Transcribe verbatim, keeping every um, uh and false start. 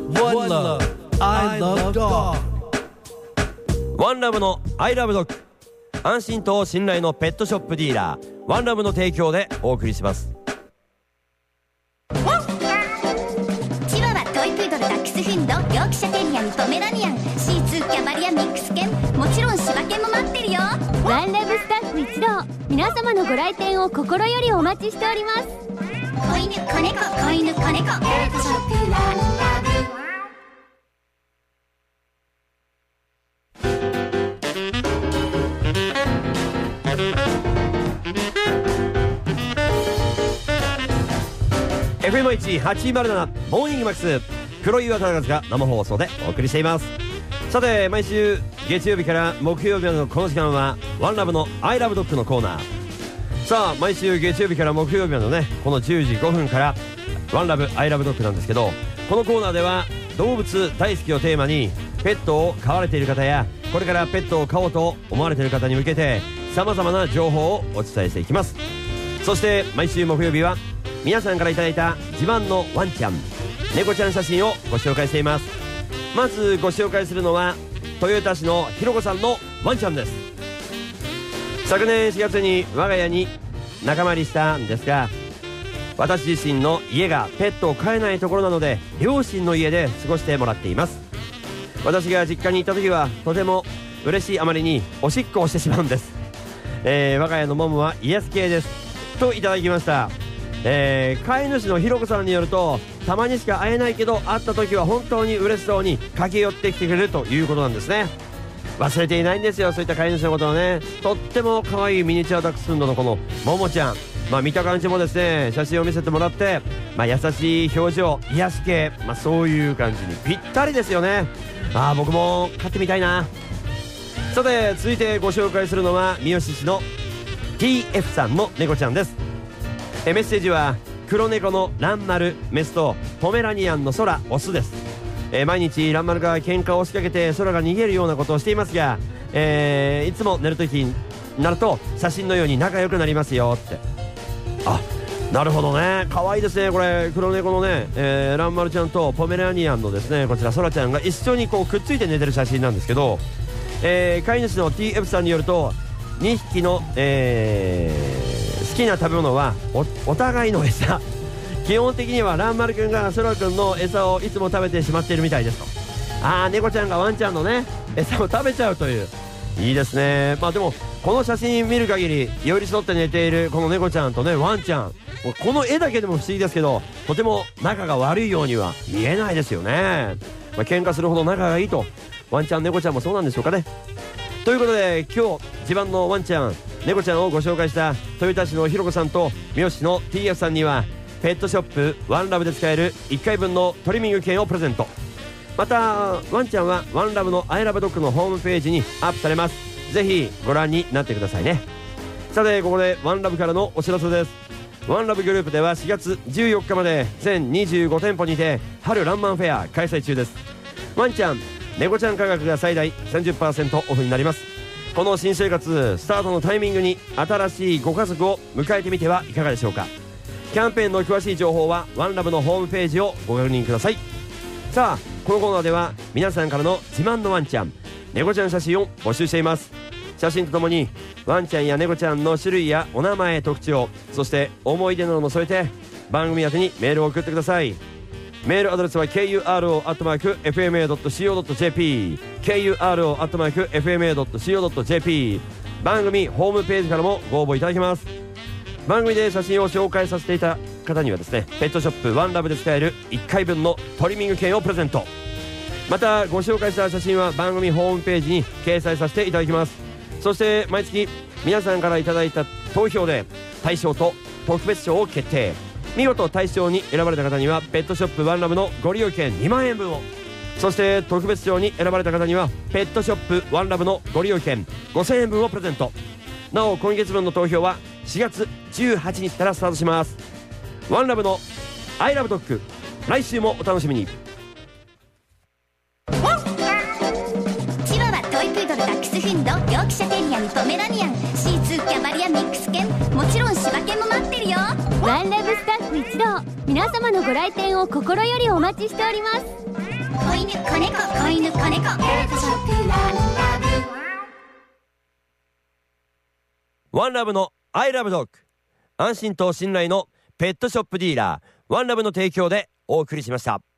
One Love I Love Dog。 ワンラブの I Love Dog、 安心と信頼のペットショップディーラーワンラブの提供でお送りします。 チワワ、トイプードル、ダックスフンド、ヨークシャテリアン、ポメラニアン、シーツー、キャバリア、ミックス犬、もちろん柴犬も待ってるよ。 ワンラブスタッフ一同、皆様のご来店を心よりお待ちしております。 子犬、子猫、子犬、子猫、ペットショップワンラブ。 エフエムいちはちまるなな モーニングマックス、黒岩忠和が生放送でお送りしています。さて、毎週月曜日から木曜日のこの時間はワンラブの I Love Dog のコーナー。さあ、毎週月曜日から木曜日のね、このじゅうじごふんからワンラブ I Love Dog なんですけど、このコーナーでは動物大好きをテーマにペットを飼われている方やこれからペットを飼おうと思われている方に向けて様々な情報をお伝えしていきます。そして毎週木曜日は皆さんからいただいた自慢のワンちゃん、猫ちゃん写真をご紹介しています。まずご紹介するのは豊田市のひろこさんのワンちゃんです。昨年しがつに我が家に仲間入りしたんですが、私自身の家がペットを飼えないところなので両親の家で過ごしてもらっています。私が実家に行った時はとても嬉しいあまりにおしっこをしてしまうんです。えー、我が家のモムは癒す系ですといただきました。えー、飼い主のひろこさんによると、たまにしか会えないけど会った時は本当に嬉しそうに駆け寄ってきてくれるということなんですね。忘れていないんですよ、そういった飼い主のことをね。とっても可愛いミニチュアダックスフンドのこのももちゃん、まあ見た感じもですね、写真を見せてもらって、まあ優しい表情、癒し系、まあそういう感じにぴったりですよね。ああ、僕も飼ってみたいな。さて、続いてご紹介するのは三好市の ティーエフ さんの猫ちゃんです。えメッセージは黒猫のランマルメスとポメラニアンのソラオスです。え毎日ランマルが喧嘩を仕掛けてソラが逃げるようなことをしていますが、えー、いつも寝るときになると写真のように仲良くなりますよって。あ、なるほどね、可愛いですね。これ黒猫のね、えー、ランマルちゃんとポメラニアンのですね、こちらソラちゃんが一緒にこうくっついて寝てる写真なんですけど、えー、飼い主の ティーエフ さんによるとにひきの、えー好きな食べ物は お, お互いの餌。基本的にはランマル君がソラ君の餌をいつも食べてしまっているみたいですと。ああ、猫ちゃんがワンちゃんのね餌を食べちゃうという。いいですね。まあでもこの写真見る限り寄り添って寝ているこの猫ちゃんとねワンちゃん、この絵だけでも不思議ですけど、とても仲が悪いようには見えないですよね。まあ、喧嘩するほど仲がいいと、ワンちゃん猫ちゃんもそうなんでしょうかね。ということで今日自慢のワンちゃん猫ちゃんをご紹介した豊田市のひろこさんと三好市の ティーエフ さんにはペットショップワンラブで使えるいっかいぶんのトリミング券をプレゼント。またワンちゃんはワンラブの I Love Dog のホームページにアップされます。ぜひご覧になってくださいね。さて、ここでワンラブからのお知らせです。ワンラブグループではしがつじゅうよっかまで全にじゅうごてんぽにて春ランマンフェア開催中です。ワンちゃん猫ちゃん価格が最大 さんじゅっパーセント オフになります。この新生活スタートのタイミングに新しいご家族を迎えてみてはいかがでしょうか。キャンペーンの詳しい情報はワンラブのホームページをご確認ください。さあ、このコーナーでは皆さんからの自慢のワンちゃん猫ちゃん写真を募集しています。写真とともにワンちゃんや猫ちゃんの種類やお名前、特徴、そして思い出なども添えて番組宛てにメールを送ってください。メールアドレスは ケーユーアールオー アットマーク エフエムエー ドット シーオー ドット ジェーピー ケーユーアールオー アットマーク エフエムエー ドット シーオー ドット ジェーピー。 番組ホームページからもご応募いただけます。番組で写真を紹介させていた方にはですね、ペットショップワンラブで使えるいっかいぶんのトリミング券をプレゼント。またご紹介した写真は番組ホームページに掲載させていただきます。そして毎月皆さんからいただいた投票で大賞と特別賞を決定。見事大賞に選ばれた方にはペットショップワンラブのご利用券にまんえんぶんを、そして特別賞に選ばれた方にはペットショップワンラブのご利用券ごせんえんぶんをプレゼント。なお今月分の投票はしがつじゅうはちにちからスタートします。ワンラブの I Love Dog、 来週もお楽しみに。 チワワ、トイプードル、ダックスフンド、ヨークシャテリアン、ポメラニアン、シーツー、キャバリア、ミックス犬、もちろん柴犬も待ってるよ。 ワンラブスタッフ一同、皆様のご来店を心よりお待ちしております。 子犬子猫子犬子猫ペットショップワンラブ。 ワンラブのアイラブドッグ、安心と信頼のペットショップディーラーワンラブの提供でお送りしました。